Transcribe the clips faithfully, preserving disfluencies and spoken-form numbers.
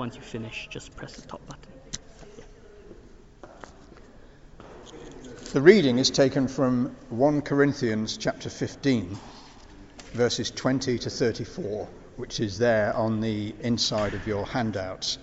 once you finish, just press the top button. The reading is taken from First Corinthians chapter fifteen, verses twenty to thirty-four, which is there on the inside of your handouts.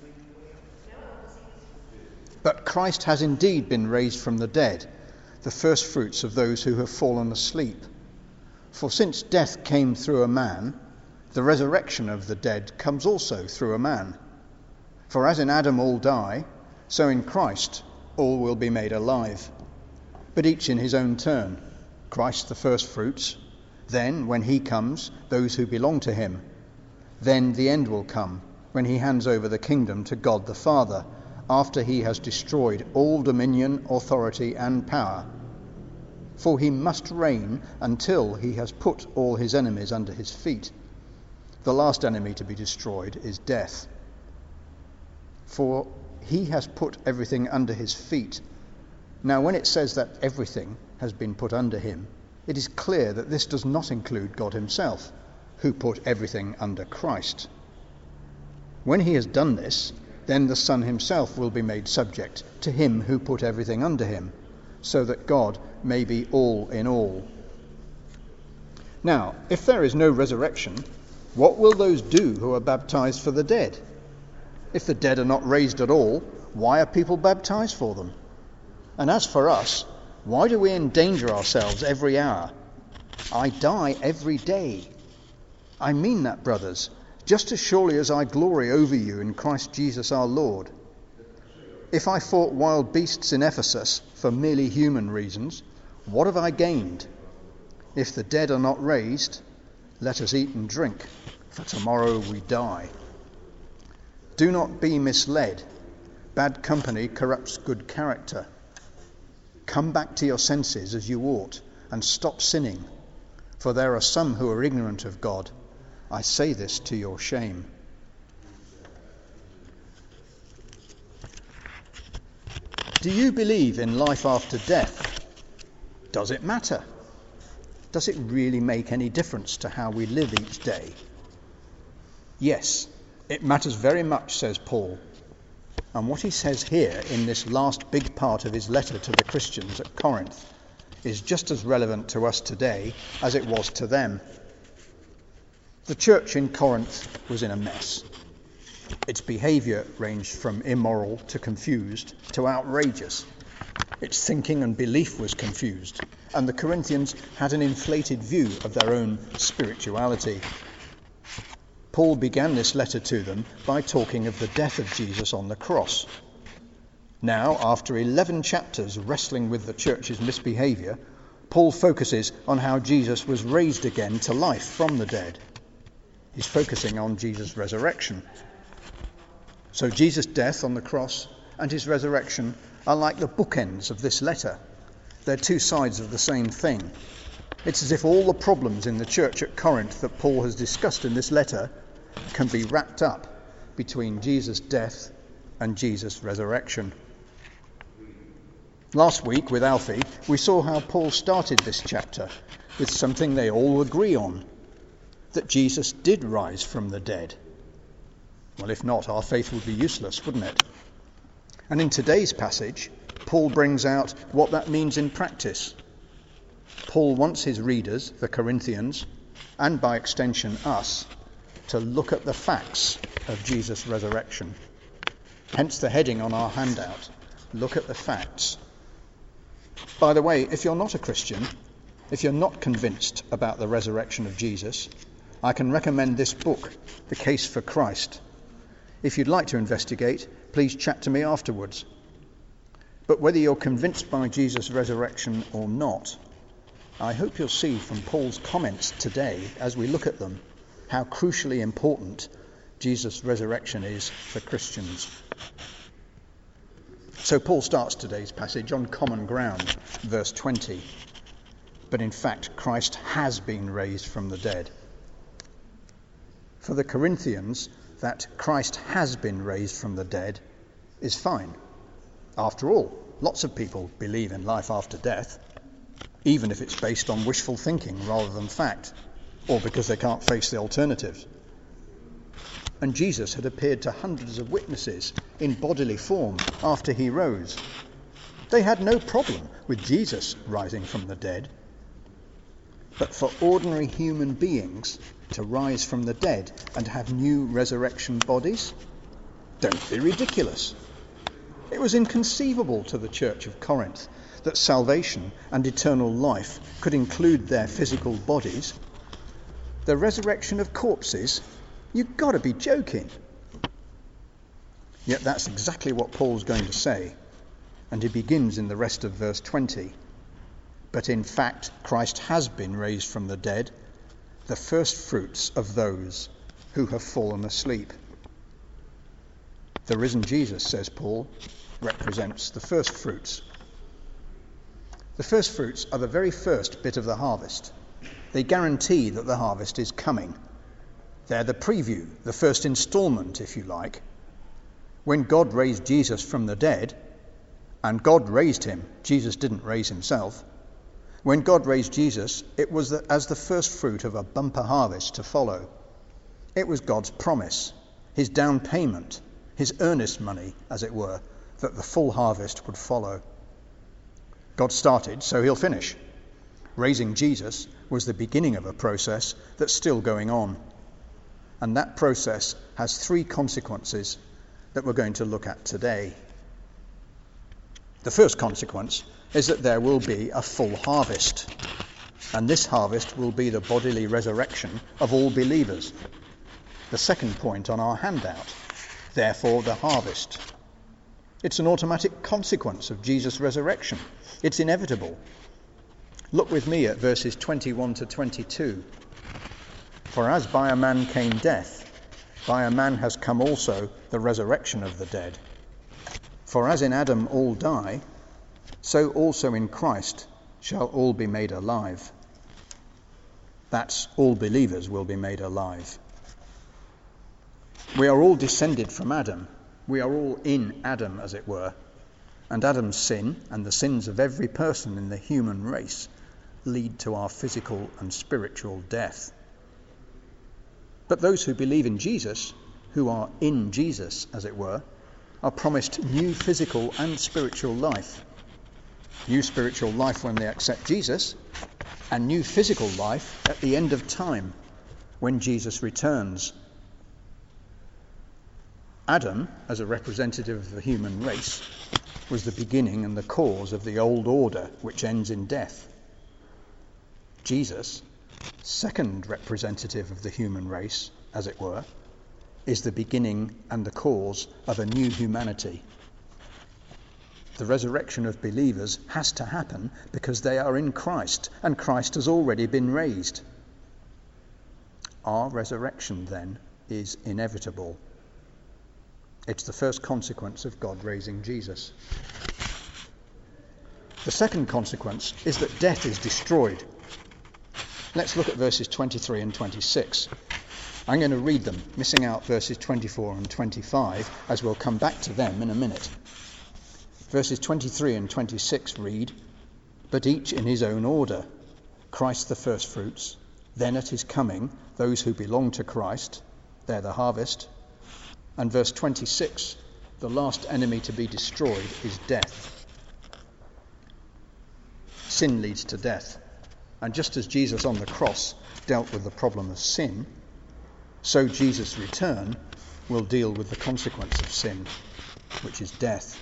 But Christ has indeed been raised from the dead, the first fruits of those who have fallen asleep. For since death came through a man, the resurrection of the dead comes also through a man. For as in Adam all die, so in Christ all will be made alive, but each in his own turn. Christ the first fruits, then, when he comes, those who belong to him. Then the end will come, when he hands over the kingdom to God the Father, after he has destroyed all dominion, authority, and power. For he must reign until he has put all his enemies under his feet. The last enemy to be destroyed is death. For he has put everything under his feet. Now, when it says that everything has been put under him, it is clear that this does not include God himself, who put everything under Christ. When he has done this, then the Son himself will be made subject to him who put everything under him, so that God may be all in all. Now, if there is no resurrection, what will those do who are baptized for the dead? If the dead are not raised at all, why are people baptized for them? And as for us, why do we endanger ourselves every hour? I die every day. I mean that, brothers, just as surely as I glory over you in Christ Jesus our Lord. If I fought wild beasts in Ephesus for merely human reasons, what have I gained? If the dead are not raised, let us eat and drink, for tomorrow we die. Do not be misled. Bad company corrupts good character. Come back to your senses as you ought, and stop sinning, for there are some who are ignorant of God. I say this to your shame. Do you believe in life after death? Does it matter? Does it really make any difference to how we live each day? Yes, it matters very much, says Paul. And what he says here in this last big part of his letter to the Christians at Corinth is just as relevant to us today as it was to them. The church in Corinth was in a mess. Its behaviour ranged from immoral to confused to outrageous. Its thinking and belief was confused, and the Corinthians had an inflated view of their own spirituality. Paul began this letter to them by talking of the death of Jesus on the cross. Now, after eleven chapters wrestling with the church's misbehaviour, Paul focuses on how Jesus was raised again to life from the dead. He's focusing on Jesus' resurrection. So Jesus' death on the cross and his resurrection are like the bookends of this letter. They're two sides of the same thing. It's as if all the problems in the church at Corinth that Paul has discussed in this letter can be wrapped up between Jesus' death and Jesus' resurrection. Last week with Alfie, we saw how Paul started this chapter with something they all agree on, that Jesus did rise from the dead. Well, if not, our faith would be useless, wouldn't it? And in today's passage, Paul brings out what that means in practice. Paul wants his readers, the Corinthians, and by extension us, to look at the facts of Jesus' resurrection. Hence the heading on our handout, look at the facts. By the way, if you're not a Christian, if you're not convinced about the resurrection of Jesus, I can recommend this book, The Case for Christ. If you'd like to investigate, please chat to me afterwards. But whether you're convinced by Jesus' resurrection or not, I hope you'll see from Paul's comments today, as we look at them, how crucially important Jesus' resurrection is for Christians. So Paul starts today's passage on common ground, verse twenty. But in fact, Christ has been raised from the dead. For the Corinthians, that Christ has been raised from the dead is fine. After all, lots of people believe in life after death, even if it's based on wishful thinking rather than fact, or because they can't face the alternatives. And Jesus had appeared to hundreds of witnesses in bodily form after he rose. They had no problem with Jesus rising from the dead. But for ordinary human beings to rise from the dead and have new resurrection bodies? Don't be ridiculous. It was inconceivable to the Church of Corinth that salvation and eternal life could include their physical bodies. The resurrection of corpses? You've got to be joking. Yet that's exactly what Paul's going to say, and he begins in the rest of verse twenty. But in fact, Christ has been raised from the dead, the first fruits of those who have fallen asleep. The risen Jesus, says Paul, represents the first fruits. The first fruits are the very first bit of the harvest. They guarantee that the harvest is coming. They're the preview, the first instalment, if you like. When God raised Jesus from the dead, and God raised him, Jesus didn't raise himself. When God raised Jesus, it was the, as the first fruit of a bumper harvest to follow. It was God's promise, his down payment, his earnest money, as it were, that the full harvest would follow. God started, so he'll finish. Raising Jesus was the beginning of a process that's still going on. And that process has three consequences that we're going to look at today. The first consequence is that there will be a full harvest, and this harvest will be the bodily resurrection of all believers. The second point on our handout, therefore the harvest. It's an automatic consequence of Jesus' resurrection. It's inevitable. Look with me at verses twenty-one to twenty-two. For as by a man came death, by a man has come also the resurrection of the dead. For as in Adam all die, so also in Christ shall all be made alive. That's all believers will be made alive. We are all descended from Adam. We are all in Adam, as it were. And Adam's sin and the sins of every person in the human race lead to our physical and spiritual death. But those who believe in Jesus, who are in Jesus, as it were, are promised new physical and spiritual life. New spiritual life when they accept Jesus, and new physical life at the end of time, when Jesus returns. Adam, as a representative of the human race, was the beginning and the cause of the old order, which ends in death. Jesus, second representative of the human race, as it were, is the beginning and the cause of a new humanity. The resurrection of believers has to happen because they are in Christ, and Christ has already been raised. Our resurrection, then, is inevitable. It's the first consequence of God raising Jesus. The second consequence is that death is destroyed. Let's look at verses twenty-three and twenty-six. I'm going to read them, missing out verses twenty-four and twenty-five, as we'll come back to them in a minute. Verses twenty-three and twenty-six read, "But each in his own order, Christ the firstfruits, then at his coming, those who belong to Christ, they're the harvest." And verse twenty-six, the last enemy to be destroyed is death. Sin leads to death. And just as Jesus on the cross dealt with the problem of sin, so Jesus' return will deal with the consequence of sin, which is death.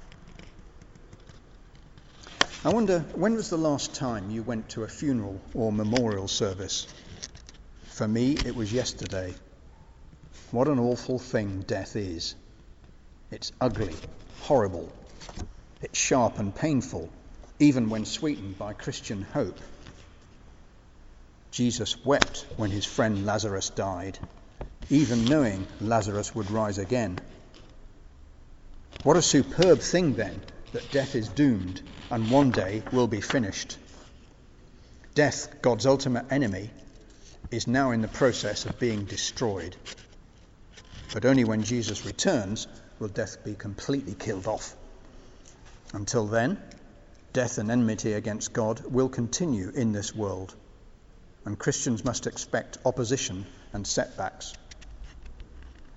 I wonder, when was the last time you went to a funeral or memorial service? For me, it was yesterday. What an awful thing death is. It's ugly, horrible. It's sharp and painful, even when sweetened by Christian hope. Jesus wept when his friend Lazarus died, even knowing Lazarus would rise again. What a superb thing, then, that death is doomed and one day will be finished. Death, God's ultimate enemy, is now in the process of being destroyed. But only when Jesus returns will death be completely killed off. Until then, death and enmity against God will continue in this world, and Christians must expect opposition and setbacks.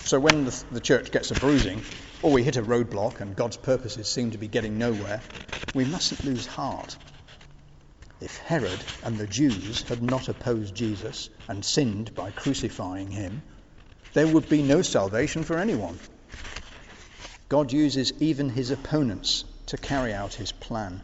So when the, the church gets a bruising, or we hit a roadblock and God's purposes seem to be getting nowhere, we mustn't lose heart. If Herod and the Jews had not opposed Jesus and sinned by crucifying him, there would be no salvation for anyone. God uses even his opponents to carry out his plan.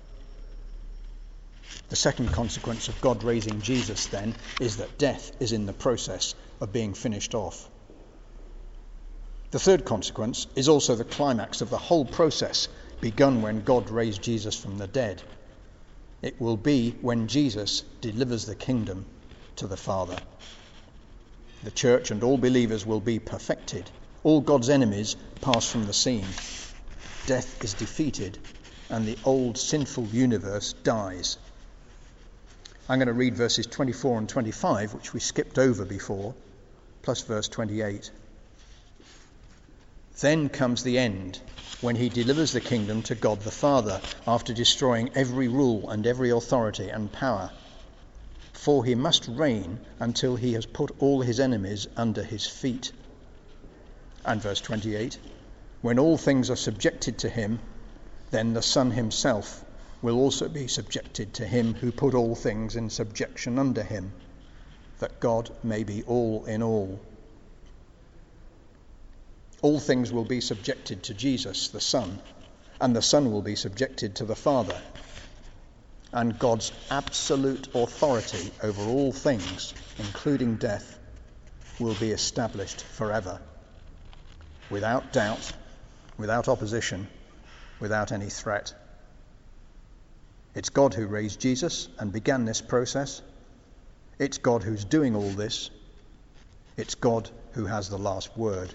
The second consequence of God raising Jesus, then, is that death is in the process of being finished off. The third consequence is also the climax of the whole process begun when God raised Jesus from the dead. It will be when Jesus delivers the kingdom to the Father. The church and all believers will be perfected. All God's enemies pass from the scene. Death is defeated and the old sinful universe dies. I'm going to read verses twenty-four and twenty-five, which we skipped over before, plus verse twenty-eight. Then comes the end, when he delivers the kingdom to God the Father, after destroying every rule and every authority and power. For he must reign until he has put all his enemies under his feet. And verse twenty-eight, when all things are subjected to him, then the Son himself will also be subjected to him who put all things in subjection under him, that God may be all in all. All things will be subjected to Jesus, the Son, and the Son will be subjected to the Father. And God's absolute authority over all things, including death, will be established forever, without doubt, without opposition, without any threat. It's God who raised Jesus and began this process. It's God who's doing all this. It's God who has the last word.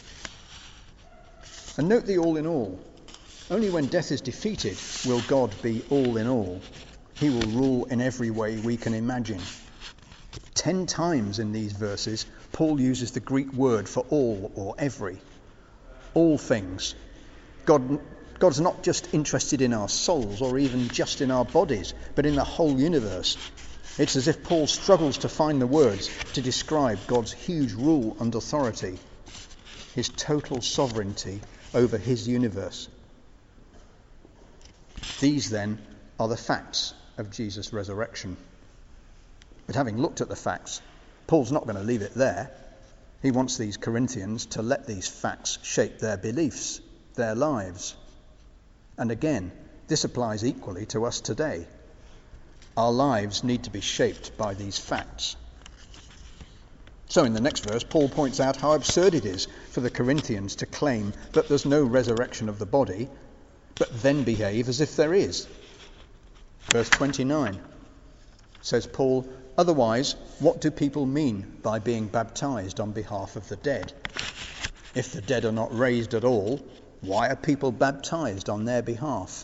And note the all in all. Only when death is defeated will God be all in all. He will rule in every way we can imagine. Ten times in these verses, Paul uses the Greek word for all or every. All things. God, God's not just interested in our souls or even just in our bodies, but in the whole universe. It's as if Paul struggles to find the words to describe God's huge rule and authority, his total sovereignty over his universe. These, then, are the facts of Jesus' resurrection. But having looked at the facts, Paul's not going to leave it there. He wants these Corinthians to let these facts shape their beliefs, their lives. And again, this applies equally to us today. Our lives need to be shaped by these facts. So in the next verse, Paul points out how absurd it is for the Corinthians to claim that there's no resurrection of the body, but then behave as if there is. Verse twenty-nine says Paul, otherwise, what do people mean by being baptized on behalf of the dead? If the dead are not raised at all, why are people baptized on their behalf?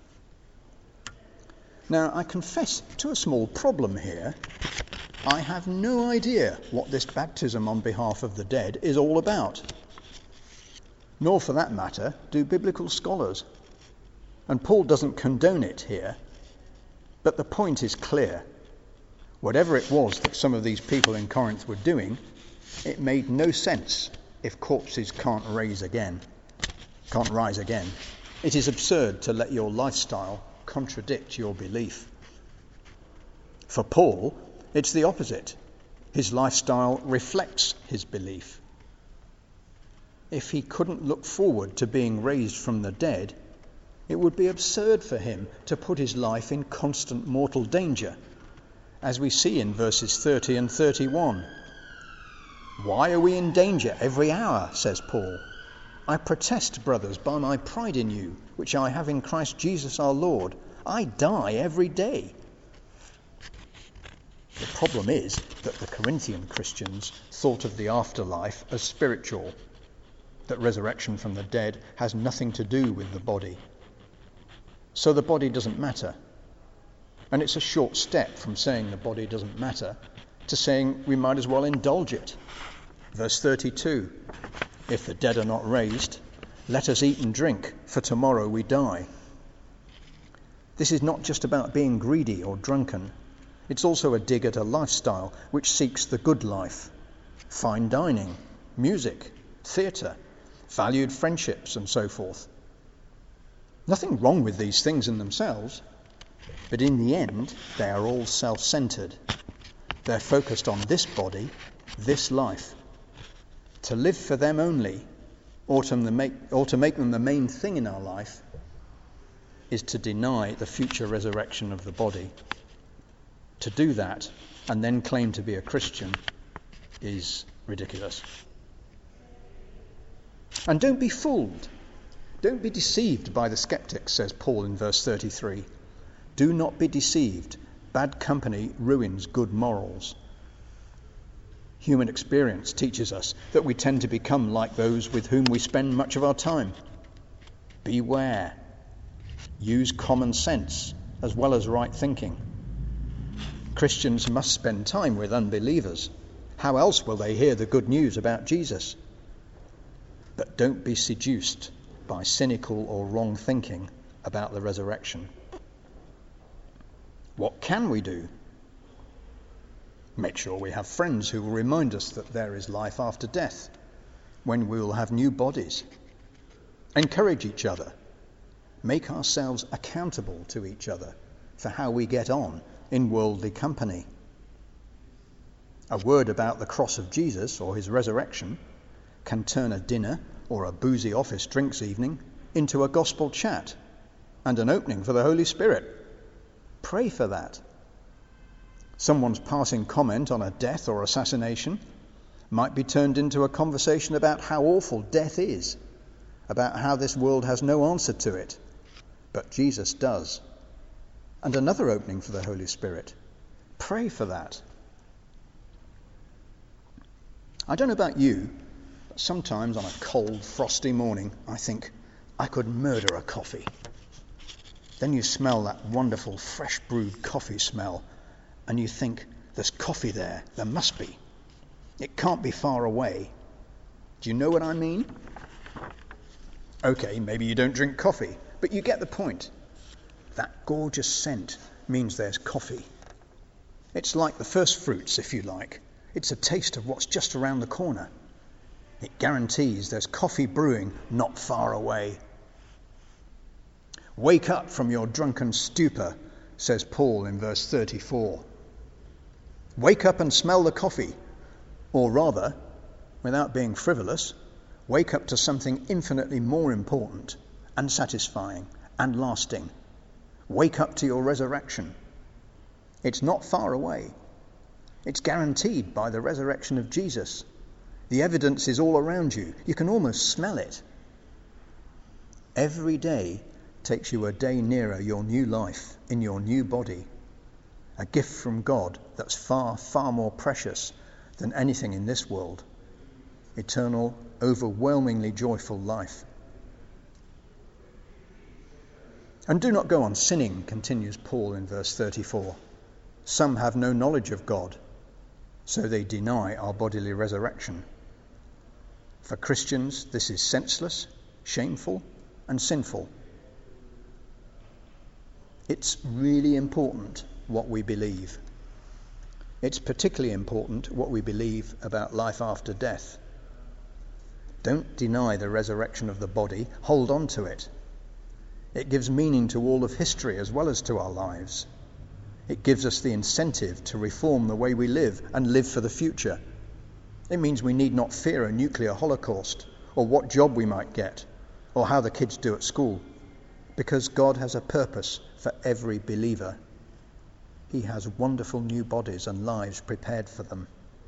Now, I confess to a small problem here. I have no idea what this baptism on behalf of the dead is all about. Nor, for that matter, do biblical scholars. And Paul doesn't condone it here. But the point is clear. Whatever it was that some of these people in Corinth were doing, it made no sense if corpses can't raise again, can't rise again. It is absurd to let your lifestyle contradict your belief. For Paul, it's the opposite. His lifestyle reflects his belief. If he couldn't look forward to being raised from the dead, it would be absurd for him to put his life in constant mortal danger, as we see in verses thirty and thirty-one. Why are we in danger every hour, says Paul. I protest, brothers, by my pride in you, which I have in Christ Jesus our Lord. I die every day. The problem is that the Corinthian Christians thought of the afterlife as spiritual, that resurrection from the dead has nothing to do with the body. So the body doesn't matter. And it's a short step from saying the body doesn't matter to saying we might as well indulge it. Verse thirty-two, if the dead are not raised, let us eat and drink, for tomorrow we die. This is not just about being greedy or drunken. It's also a dig at a lifestyle which seeks the good life, fine dining, music, theatre, valued friendships, and so forth. Nothing wrong with these things in themselves, but in the end, they are all self-centred. They're focused on this body, this life. To live for them only, or to make, or to make them the main thing in our life, is to deny the future resurrection of the body. To do that and then claim to be a Christian is ridiculous. And don't be fooled. Don't be deceived by the skeptics, says Paul in verse thirty-three. Do not be deceived. Bad company ruins good morals. Human experience teaches us that we tend to become like those with whom we spend much of our time. Beware. Use common sense as well as right thinking. Christians must spend time with unbelievers. How else will they hear the good news about Jesus? But don't be seduced by cynical or wrong thinking about the resurrection. What can we do? Make sure we have friends who will remind us that there is life after death, when we will have new bodies. Encourage each other. Make ourselves accountable to each other for how we get on in worldly company. A word about the cross of Jesus or his resurrection can turn a dinner or a boozy office drinks evening into a gospel chat and an opening for the Holy Spirit. Pray for that. Someone's passing comment on a death or assassination might be turned into a conversation about how awful death is, about how this world has no answer to it, but Jesus does. And another opening for the Holy Spirit. Pray for that. I don't know about you, but sometimes on a cold, frosty morning, I think, I could murder a coffee. Then you smell that wonderful, fresh brewed coffee smell, and you think, there's coffee there, there must be. It can't be far away. Do you know what I mean? Okay, maybe you don't drink coffee, but you get the point. That gorgeous scent means there's coffee. It's like the first fruits, if you like. It's a taste of what's just around the corner. It guarantees there's coffee brewing not far away. Wake up from your drunken stupor, says Paul in verse thirty-four. Wake up and smell the coffee. Or rather, without being frivolous, wake up to something infinitely more important and satisfying and lasting. Wake up to your resurrection. It's not far away. It's guaranteed by the resurrection of Jesus. The evidence is all around you. You can almost smell it. Every day takes you a day nearer your new life in your new body. A gift from God that's far, far more precious than anything in this world. Eternal, overwhelmingly joyful life. And do not go on sinning, continues Paul in verse thirty-four. Some have no knowledge of God, so they deny our bodily resurrection. For Christians, this is senseless, shameful, and sinful. It's really important what we believe. It's particularly important what we believe about life after death. Don't deny the resurrection of the body, hold on to it. It gives meaning to all of history as well as to our lives. It gives us the incentive to reform the way we live and live for the future. It means we need not fear a nuclear holocaust or what job we might get or how the kids do at school, because God has a purpose for every believer. He has wonderful new bodies and lives prepared for them.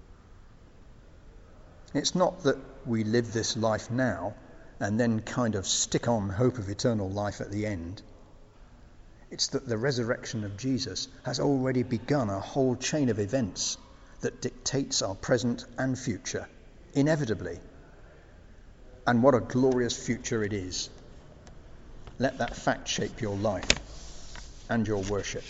It's not that we live this life now and then kind of stick on hope of eternal life at the end. It's that the resurrection of Jesus has already begun a whole chain of events that dictates our present and future, inevitably. And what a glorious future it is. Let that fact shape your life and your worship.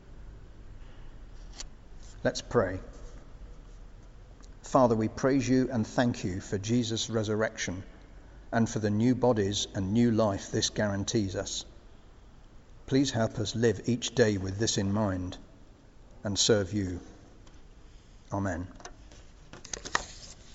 Let's pray. Father, we praise you and thank you for Jesus' resurrection and for the new bodies and new life this guarantees us. Please help us live each day with this in mind and serve you. Amen.